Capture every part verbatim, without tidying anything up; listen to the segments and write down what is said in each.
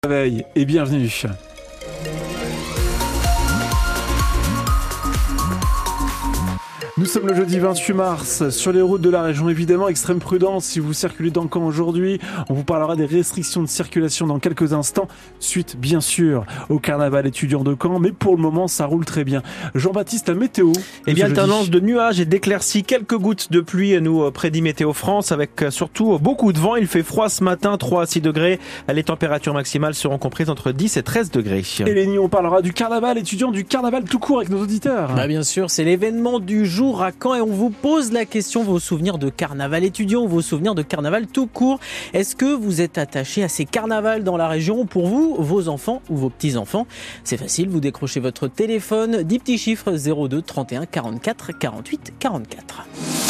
Réveil et bienvenue. Nous sommes le jeudi vingt-huit mars, sur les routes de la région, évidemment, extrême prudence si vous circulez dans Caen aujourd'hui. On vous parlera des restrictions de circulation dans quelques instants, suite bien sûr au carnaval étudiant de Caen, mais pour le moment ça roule très bien. Jean-Baptiste, la météo. Eh bien, tendance de nuages et d'éclaircies, quelques gouttes de pluie nous prédit Météo France, avec surtout beaucoup de vent. Il fait froid ce matin, trois à six degrés. Les températures maximales seront comprises entre dix et treize degrés. Et Lénie, on parlera du carnaval étudiant, du carnaval tout court avec nos auditeurs. Bah bien sûr, c'est l'événement du jour à Caen et on vous pose la question, vos souvenirs de carnaval étudiant, vos souvenirs de carnaval tout court. Est-ce que vous êtes attaché à ces carnavals dans la région pour vous, vos enfants ou vos petits-enfants? C'est facile, vous décrochez votre téléphone, dix petits chiffres, zéro deux trente et un quarante-quatre quarante-huit quarante-quatre.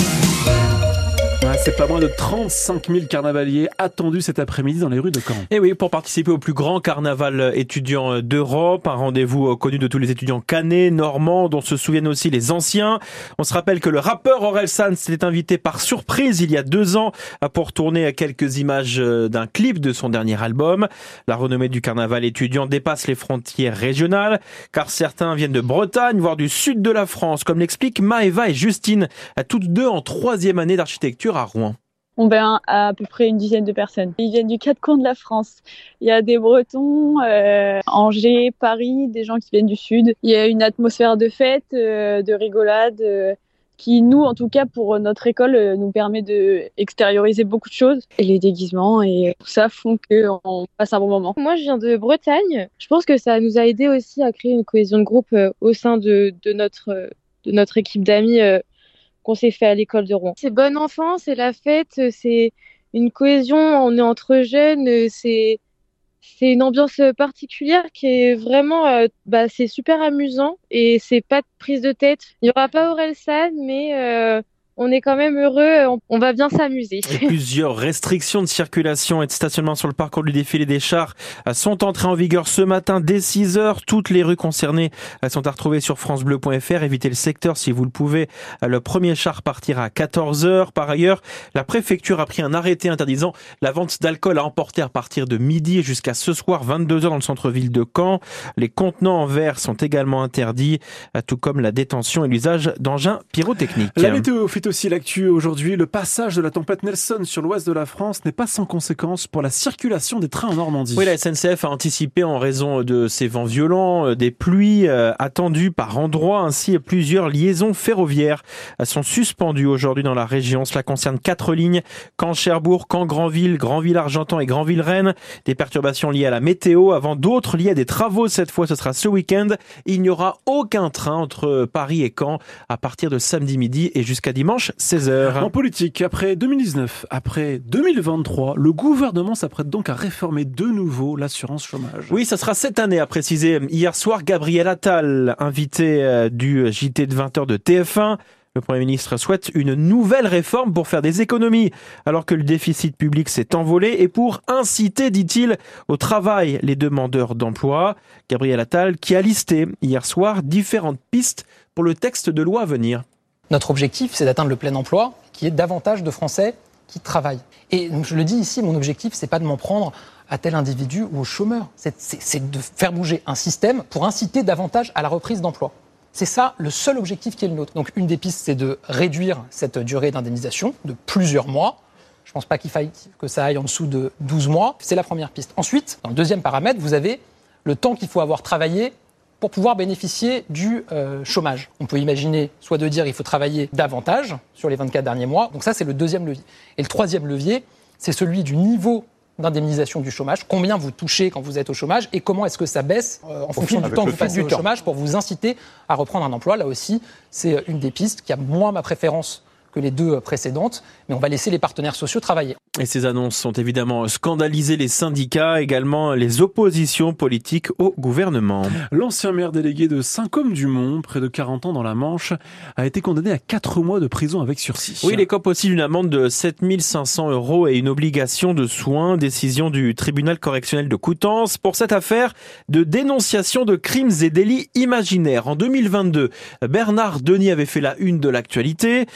Ah, c'est pas moins de trente-cinq mille carnavaliers attendus cet après-midi dans les rues de Caen. Et oui, pour participer au plus grand carnaval étudiant d'Europe, un rendez-vous connu de tous les étudiants caennais, normands, dont se souviennent aussi les anciens. On se rappelle que le rappeur Orelsan s'était invité par surprise il y a deux ans pour tourner quelques images d'un clip de son dernier album. La renommée du carnaval étudiant dépasse les frontières régionales, car certains viennent de Bretagne, voire du sud de la France, comme l'expliquent Maëva et Justine, toutes deux en troisième année d'architecture à Rouen. On vient à, à peu près une dizaine de personnes. Ils viennent du quatre coins de la France. Il y a des Bretons, euh, Angers, Paris, des gens qui viennent du sud. Il y a une atmosphère de fête, euh, de rigolade, euh, qui nous, en tout cas pour notre école, euh, nous permet de extérioriser beaucoup de choses. Et les déguisements et tout ça font qu'on passe un bon moment. Moi, je viens de Bretagne. Je pense que ça nous a aidé aussi à créer une cohésion de groupe euh, au sein de, de, notre, euh, de notre équipe d'amis euh, qu'on s'est fait à l'école de Rouen. C'est bon enfant, c'est la fête, c'est une cohésion, on est entre jeunes, c'est, c'est une ambiance particulière qui est vraiment, euh, bah, c'est super amusant et c'est pas de prise de tête. Il n'y aura pas Orelsan, mais euh, on est quand même heureux, on, on va bien s'amuser. Et plusieurs restrictions de circulation et de stationnement sur le parcours du défilé des chars sont entrées en vigueur ce matin dès six heures. Toutes les rues concernées sont à retrouver sur francebleu point fr. Évitez le secteur si vous le pouvez. Le premier char partira à quatorze heures. Par ailleurs, la préfecture a pris un arrêté interdisant la vente d'alcool à emporter à partir de midi et jusqu'à ce soir vingt-deux heures dans le centre-ville de Caen. Les contenants en verre sont également interdits, tout comme la détention et l'usage d'engins pyrotechniques. La météo fait aussi l'actu aujourd'hui. Le passage de la tempête Nelson sur l'ouest de la France n'est pas sans conséquence pour la circulation des trains en Normandie. Oui, la S N C F a anticipé en raison de ces vents violents, des pluies attendues par endroits. Ainsi, plusieurs liaisons ferroviaires sont suspendues aujourd'hui dans la région. Cela concerne quatre lignes: Caen-Cherbourg, Caen-Granville, Granville-Argentan et Granville-Rennes. Des perturbations liées à la météo avant d'autres liées à des travaux. Cette fois, ce sera ce week-end. Il n'y aura aucun train entre Paris et Caen à partir de samedi midi et jusqu'à dimanche seize heures. En politique, après deux mille dix-neuf, après deux mille vingt-trois, le gouvernement s'apprête donc à réformer de nouveau l'assurance chômage. Oui, ça sera cette année, a précisé hier soir Gabriel Attal, invité du J T de vingt heures de T F un. Le Premier ministre souhaite une nouvelle réforme pour faire des économies, alors que le déficit public s'est envolé, et pour inciter, dit-il, au travail les demandeurs d'emploi. Gabriel Attal qui a listé hier soir différentes pistes pour le texte de loi à venir. Notre objectif, c'est d'atteindre le plein emploi, qui est davantage de Français qui travaillent. Et donc, je le dis ici, mon objectif, c'est pas de m'en prendre à tel individu ou au chômeur. C'est, c'est, c'est de faire bouger un système pour inciter davantage à la reprise d'emploi. C'est ça le seul objectif qui est le nôtre. Donc une des pistes, c'est de réduire cette durée d'indemnisation de plusieurs mois. Je ne pense pas qu'il faille que ça aille en dessous de douze mois. C'est la première piste. Ensuite, dans le deuxième paramètre, vous avez le temps qu'il faut avoir travaillé pour pouvoir bénéficier du euh, chômage. On peut imaginer soit de dire qu'il faut travailler davantage sur les vingt-quatre derniers mois. Donc ça, c'est le deuxième levier. Et le troisième levier, c'est celui du niveau d'indemnisation du chômage. Combien vous touchez quand vous êtes au chômage et comment est-ce que ça baisse euh, en fonction du temps que vous passez au chômage pour vous inciter à reprendre un emploi. Là aussi, c'est une des pistes qui a moins ma préférence que les deux précédentes, mais on va laisser les partenaires sociaux travailler. Et ces annonces sont évidemment scandalisées les syndicats, également les oppositions politiques au gouvernement. L'ancien maire délégué de Saint-Côme-du-Mont, près de quarante ans dans la Manche, a été condamné à quatre mois de prison avec sursis. Oui, il écope aussi d'une amende de sept mille cinq cents euros et une obligation de soins, décision du tribunal correctionnel de Coutances pour cette affaire de dénonciation de crimes et délits imaginaires. En deux mille vingt-deux, Bernard Denis avait fait la une de l'actualité. Après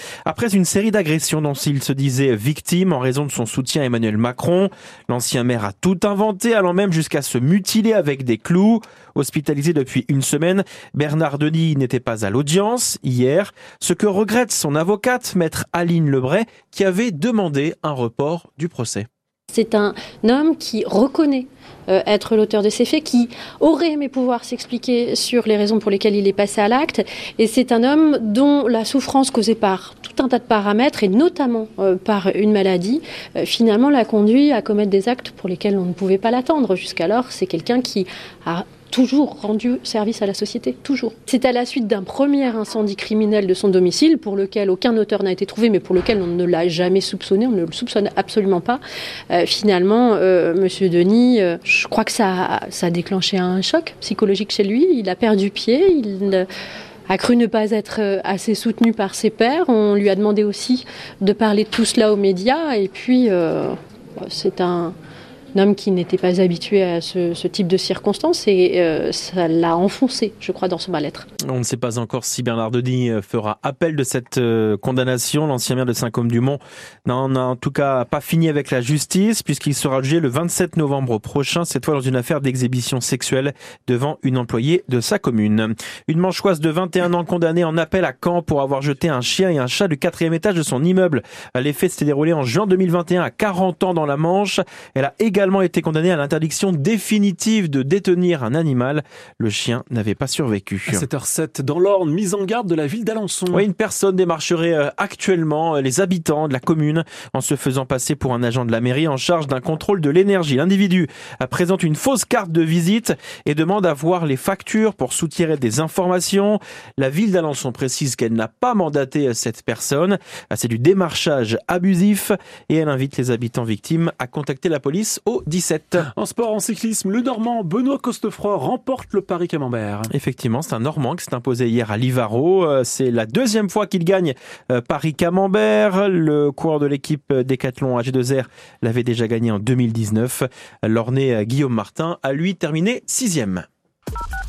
après une série d'agressions dont il se disait victime en raison de son soutien à Emmanuel Macron. L'ancien maire a tout inventé, allant même jusqu'à se mutiler avec des clous. Hospitalisé depuis une semaine, Bernard Denis n'était pas à l'audience hier, ce que regrette son avocate, maître Aline Lebray, qui avait demandé un report du procès. C'est un homme qui reconnaît euh, être l'auteur de ces faits, qui aurait aimé pouvoir s'expliquer sur les raisons pour lesquelles il est passé à l'acte. Et c'est un homme dont la souffrance causée par tout un tas de paramètres, et notamment euh, par une maladie, euh, finalement l'a conduit à commettre des actes pour lesquels on ne pouvait pas l'attendre. Jusqu'alors, c'est quelqu'un qui a toujours rendu service à la société, toujours. C'est à la suite d'un premier incendie criminel de son domicile, pour lequel aucun auteur n'a été trouvé, mais pour lequel on ne l'a jamais soupçonné, on ne le soupçonne absolument pas. Euh, finalement, euh, Monsieur Denis, euh, je crois que ça, ça a déclenché un choc psychologique chez lui. Il a perdu pied, il euh, a cru ne pas être assez soutenu par ses pairs. On lui a demandé aussi de parler de tout cela aux médias, et puis euh, c'est un... un homme qui n'était pas habitué à ce, ce type de circonstances, et euh, ça l'a enfoncé, je crois, dans son mal-être. On ne sait pas encore si Bernard Denis fera appel de cette euh, condamnation. L'ancien maire de Saint-Côme-du-Mont n'en a en tout cas pas fini avec la justice, puisqu'il sera jugé le vingt-sept novembre prochain, cette fois dans une affaire d'exhibition sexuelle devant une employée de sa commune. Une manchoise de vingt et un ans condamnée en appel à Caen pour avoir jeté un chien et un chat du quatrième étage de son immeuble. Les faits s'étaient déroulés en juin deux mille vingt et un à quarante ans dans la Manche. Elle a également été condamné à l'interdiction définitive de détenir un animal. Le chien n'avait pas survécu. À sept heures sept, dans l'Orne, mise en garde de la ville d'Alençon. Oui, une personne démarcherait actuellement les habitants de la commune en se faisant passer pour un agent de la mairie en charge d'un contrôle de l'énergie. L'individu présente une fausse carte de visite et demande à voir les factures pour soutirer des informations. La ville d'Alençon précise qu'elle n'a pas mandaté cette personne. C'est du démarchage abusif et elle invite les habitants victimes à contacter la police au dix-sept. En sport, en cyclisme, le Normand Benoît Costefroy remporte le Paris-Camembert. Effectivement, c'est un Normand qui s'est imposé hier à Livaro. C'est la deuxième fois qu'il gagne Paris-Camembert. Le coureur de l'équipe Décathlon A G deux R l'avait déjà gagné en deux mille dix-neuf. L'Ornais Guillaume Martin a lui terminé sixième.